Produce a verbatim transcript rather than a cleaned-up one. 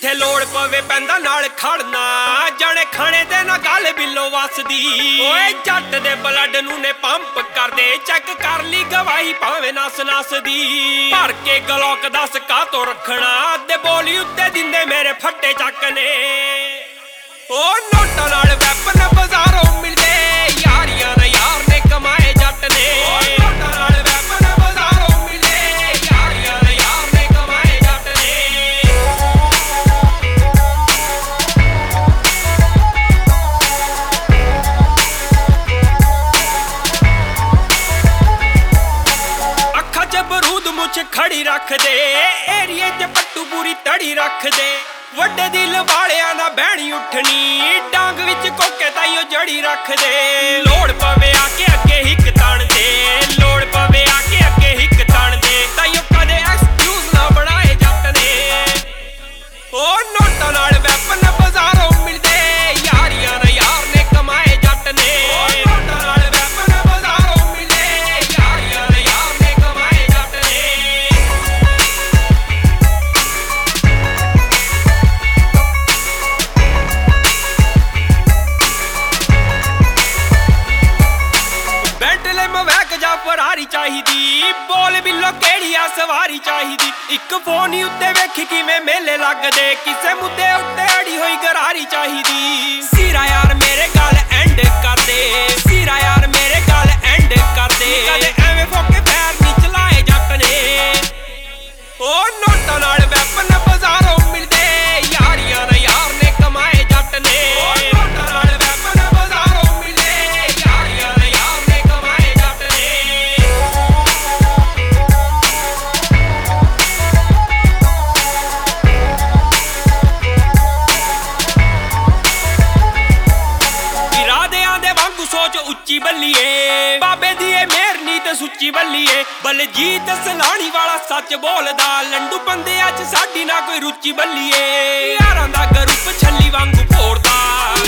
ਜਿੱਥੇ ਲੋੜ ਪਵੇ ਪੈਂਦਾ ਨਾਲ ਖੜਨਾ ਜਾਣੇ ਖਾਣੇ ਤੇ ਨਾ ਗੱਲ ਬਿੱਲੋ ਵਸਦੀ ਓਏ ਜੱਟ ਦੇ ਬਲੱਡ ਨੂੰ ਨੇ ਪੰਪ ਕਰਦੇ ਚੈੱਕ ਕਰ ਲਈ ਗਵਾਹੀ ਭਾਵੇਂ ਨਸ ਨਸ ਦੀ ਭਰ ਕੇ ਗਲੋਕ ਦੱਸ ਕਾ ਤੋਂ ਰੱਖਣਾ ਤੇ ਬੋਲੀ ਉੱਤੇ ਦਿੰਦੇ ਮੇਰੇ ਫੱਟੇ ਚੱਕ ਨੇ ਓ ਨੋਟਾਂ ਨਾਲ ਵੈਪਨ ਬਾਜ਼ਾਰੋਂ ਮਿਲਦੇ ਯਾਰੀਆਂ ਨਾ ਯਾਰ ਨੇ ਕਮਾਏ ਜੱਟ ਨੇ ਓ ਨੋਟਾਂ ਨਾਲ ਵੈਪਨ ਬਾਜ਼ਾਰੋਂ ਮਿਲਦੇ ਯਾਰੀਆਂ ਨਾ ਯਾਰ ਨੇ ਕਮਾਏ ਜੱਟ ਨੇ ਅੱਖਾਂ 'ਚ ਬਰੂਦ ਮੁੱਛ ਖੜੀ ਰੱਖਦੇ ਏਰੀਏ 'ਚ ਪੱਟੂ ਪੂਰੀ ਤੜੀ ਰੱਖਦੇ ਵੱਡੇ ਦਿਲ ਵਾਲਿਆਂ ਨਾ ਬਹਿਣੀ ਉੱਠਣੀ ਡਾਂਗ ਵਿੱਚ ਕੋਕੇ ਤਾਈਓ ਜੜੀ ਰੱਖਦੇ ਲੋੜ ਪਵੇ ਆ ਕੇ ਅੱਗੇ ਹਿੱਕ ਤਣ ਦੇ ਲੋੜ ਪਵੇ ਆ ਕੇ ਅੱਗੇ ਹਿੱਕ ਤਣ ਦੇ ਤਾਈਓ ਕਦੇ ਐਕਸਕਿਊਜ਼ ਨਾ ਬਣਾਏ ਜੱਟ ਨੇ ਓ ਨੋਟਾਂ ਨਾਲ ਵੈਪਨ ਬਾਜ਼ਾਰੋਂ ਮਿਲਦੇ ਯਾਰੀਆਂ ਨਾ ਯਾਰ ਨੇ ਕਮਾਏ ਜੱਟ ਨੇ ਓ ਨੋਟਾਂ ਨਾਲ ਵੈਪਨ ਬਾਜ਼ਾਰੋਂ ਮਿਲਦੇ ਯਾਰੀਆਂ ਨਾ ਯਾਰ ਨੇ ਕਮਾਏ ਜੱਟ ਨੇ ਬੈਂਟਲੇ ਮਵੈਕ ਜਾਂ ਫਰਾਰੀ ਚਾਹੀਦੀ ਬੋਲ ਬਿੱਲੋ ਕਿਹੜੀ ਆ ਸਵਾਰੀ ਚਾਹੀਦੀ ਇੱਕ ਫੋਨ ਹੀ ਉੱਤੇ ਵੇਖੀ ਕਿਵੇਂ ਮੇਲੇ ਲੱਗਦੇ ਕਿਸੇ ਮੁੱਦੇ ਉੱਤੇ ਅੜੀ ਹੋਈ ਗਰਾਰੀ ਚਾਹੀਦੀ ਸੀਰਾ ਯਾਰ ਮੇਰੇ ਗੱਲ ਐਂਡ ਕਰਦੇ ਸੀਰਾ ਯਾਰ ਮੇਰੇ ਗੱਲ ਐਂਡ ਕਰਦੇ ਕਦੇ ਐਵੇਂ ਫੋਕੇ ਪੈਰ ਨਹੀਂ ਚਲਾਏ ਜੱਟ ਨੇ ਓ ਨੋਟਾਂ ਨਾਲ ਵੈਪਨ ਬਾਜ਼ਾਰੋਂ ਮਿਲਦੇ ਯਾਰੀਆਂ ਨਾ ਯਾਰ ਨੇ ਕਮਾਏ ਜੱਟ ਨੇ ਓ ਨੋਟਾਂ ਨਾਲ ਵੈਪਨ ਬਾਜ਼ਾਰੋਂ ਮਿਲਦੇ ਯਾਰੀਆਂ ਨਾ ਯਾਰ ਨੇ ਕਮਾਏ ਜੱਟ ਨੇ ਇਰਾਦਿਆਂ ਦੇ ਵਾਂਗੂ ਸੋਚ ਉੱਚੀ ਬੱਲੀਏ ਬਾਬੇ ਦੀ ਏ ਮਿਹਰ ਨੀ ਤੇ ਸੁੱਚੀ ਬੱਲੀਏ ਬਲਜੀਤ ਸਲਾਣੀ ਵਾਲਾ ਸੱਚ ਬੋਲਦਾ ਲੰਡੂ ਬੰਦਿਆਂ 'ਚ ਸਾਡੀ ਨਾ ਕੋਈ ਰੁਚੀ ਬੱਲੀਏ ਯਾਰਾਂ ਦਾ ਗਰੁੱਪ ਛੱਲੀ ਵਾਂਗੂ ਫੋੜਦਾ